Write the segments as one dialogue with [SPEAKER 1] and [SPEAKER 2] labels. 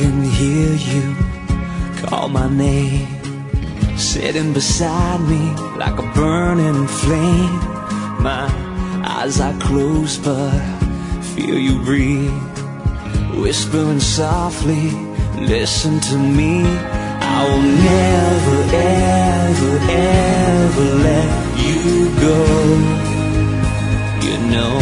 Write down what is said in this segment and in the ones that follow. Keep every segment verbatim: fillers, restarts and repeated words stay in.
[SPEAKER 1] can hear you call my name, sitting beside me like a burning flame. My eyes are closed but feel you breathe, whispering softly, listen to me. I will never, ever, ever let you go. You know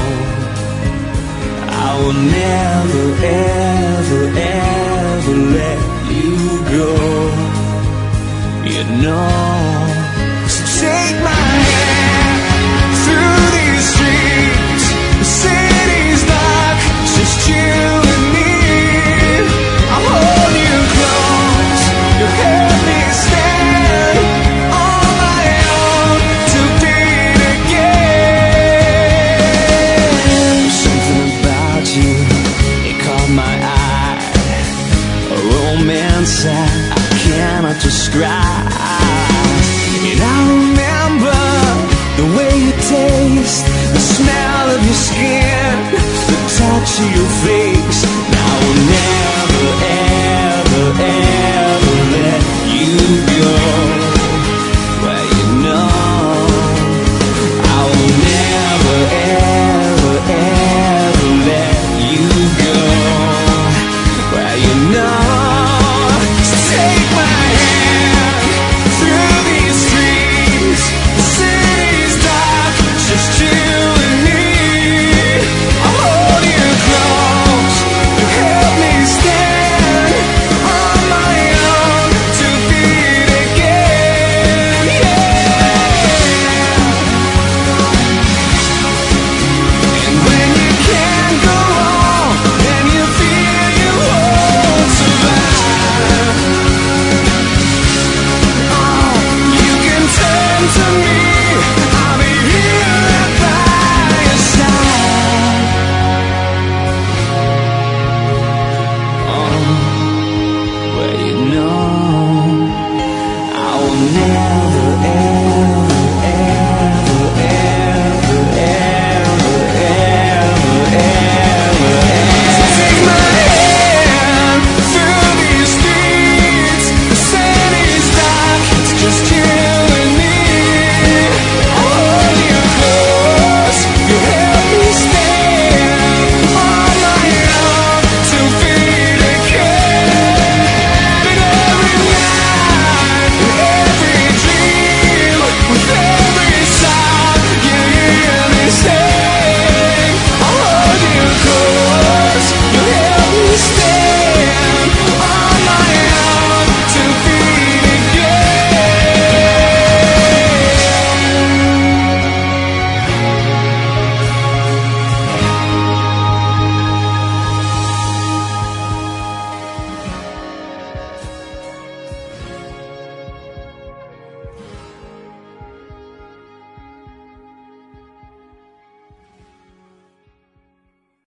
[SPEAKER 1] I will never, ever, ever let you go. You know. So take my hand through these streets. The city's dark, just you and me. I'll hold you close. You help me stand on my own to beat again. There's something about you, it caught my eye, a romance that I cannot describe. And I remember the way you taste, the smell of your skin, the touch of your face.